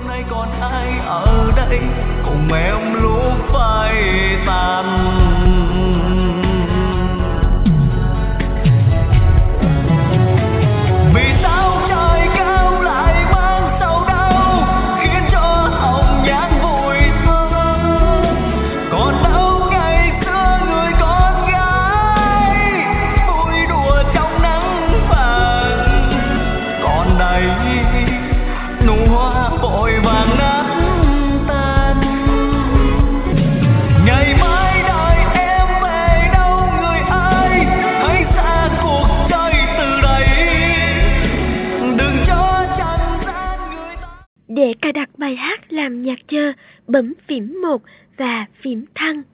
đêm nay còn ai ở đây cùng em lúc phai tàn. Vì sao trời cao lại mang sầu đau khiến cho hồng nhan vùi sâu? Còn đâu ngày xưa người con gái vui đùa trong nắng vàng, còn đây nụ hoa vội vàng nát tan. Ngày mai đời em về đâu người ơi, hãy xa cuộc chơi từ đây, đừng cho trần gian người ta. Để cài đặt bài hát làm nhạc chờ, bấm phím 1 và phím thăng.